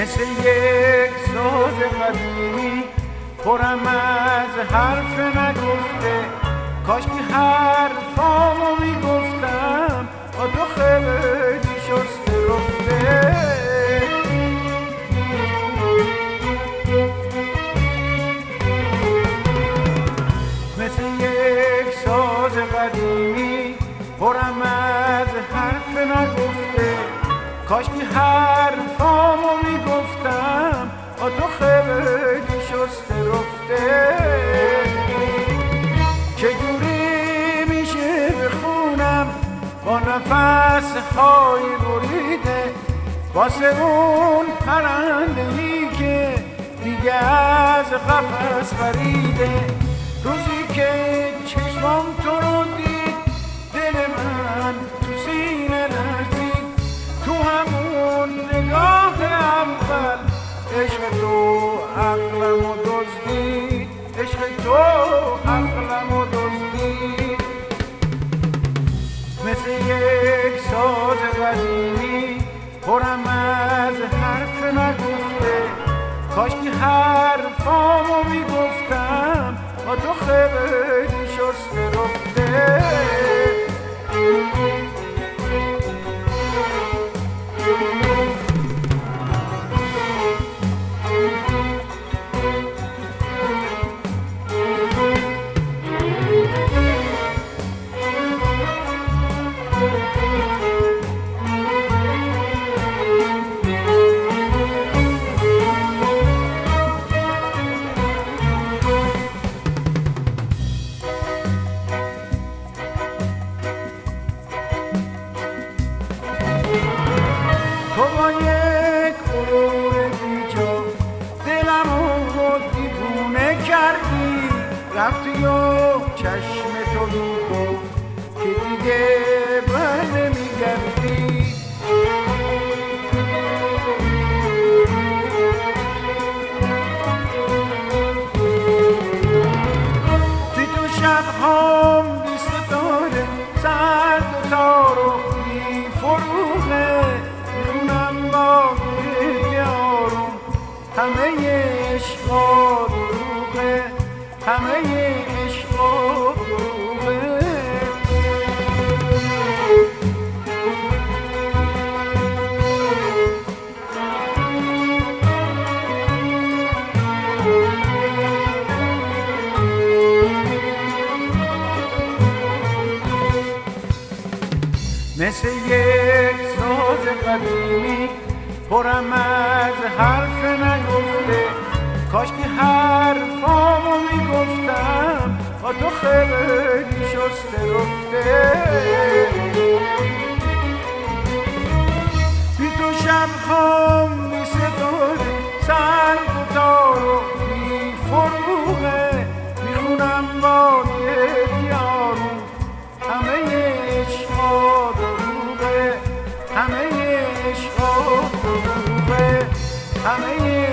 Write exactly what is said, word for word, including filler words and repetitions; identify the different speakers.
Speaker 1: مثل یک ساز قدیمی پرم از حرف نگفته، کاش که حرفامو میگفتم با تو خیلی شسته رفته. مثل یک ساز قدیمی پرم از حرف نگفته، کاش که حرفامو میگفتم با تو خیلی شسته رفته. چجوری میشه بخونم با نفس های بریده واسه اون پرنده‌ای که دیگه از قفس پریده؟ روزی که چشمام تو رو دید دل من تو سینه لرزید، تو همون نگاه اول عشق تو عقلمو دزدید، عشق تو عقلمو دزدید. مثل یک ساز قدیمی پرم از حرف نگفته، کاش که حرفامو میگفتم با تو خیلی شسته رفته. تو با یک غرور بیجا دلمو دیوونه کردی، رفتی و چشم تو رو گفت که دیگه بر نمیگردی. بی تو شبهام بی ستاره سرد و تار و بی فروغه، همه عشقا دروغه، همه عشقا دروغه. مثل یک ساز قدیمی پرم از حرف نگفته، کاش که حرفامو میگفتم با تو خیلی شسته رفته. بی تو شبهام بی ستاره سرد و تار و بی فروغه، میخونم با یک یارو همه عشقا دروغه، همه عشقا دروغه، همه